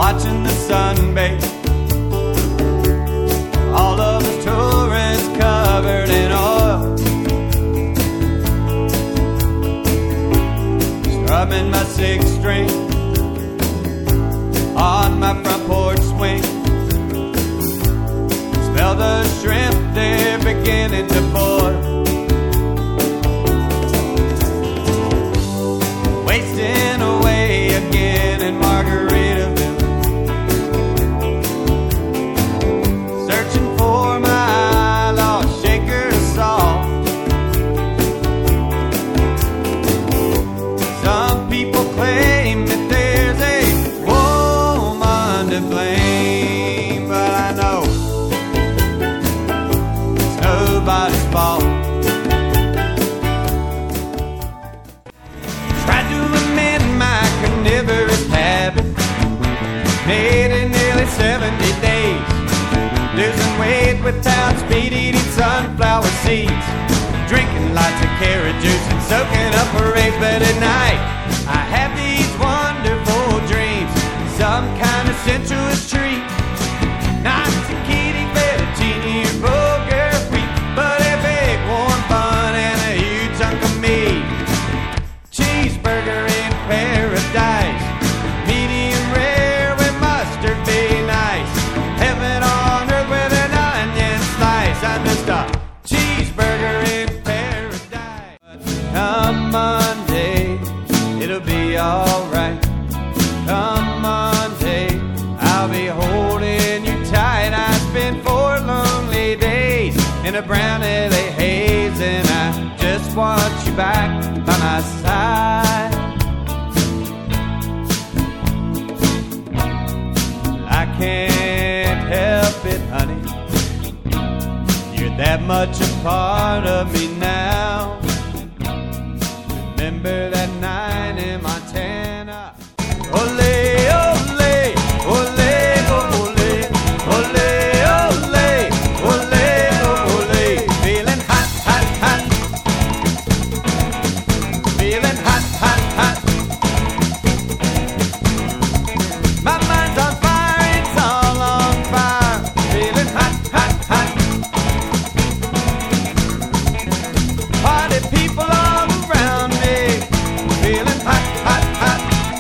watching the sun bake. All of us tourists covered in oil, strumming my sixth string on my front porch swing. Smell the shrimp, they're beginning to boil. Wasting away again in Margaritaville, searching for my lost shaker of salt. Some people claim that there's a woman to blame, but I know it's nobody's fault. Tried to amend my carnivorous habit, made in nearly 70 days, losing weight without speed, eating sunflower seeds, drinking lots of carrot juice and soaking up parades. But at night I have these wonderful dreams, some kind of sensuous treat, not zucchini, fettuccine, or bulgur wheat, but a big warm bun and a huge chunk of meat. Cheeseburger in paradise, medium rare with mustard be nice, heaven on earth with an onion slice. I'm just a cheeseburger in paradise. But come Monday, it'll be alright. Come Monday, I'll be holding you tight. I spent 4 lonely days in a brown LA haze, and I just want you back by my side. I can't help it, honey, you're that much a part of me now. Remember that night in Montana? Ole, ole, ole, ole, ole, ole, ole, ole, feeling hot, hot, hot, feeling hot, hot, hot. My mind's on fire, it's all on fire, feeling hot, hot, hot. Party people all around me, feeling hot, hot, hot.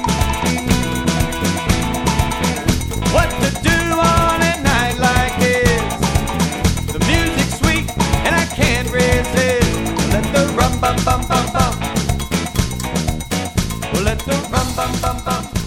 What to do on a night like this? The music's sweet and I can't resist. Let the rum bum bum bum bum. Let the rum bum bum bum.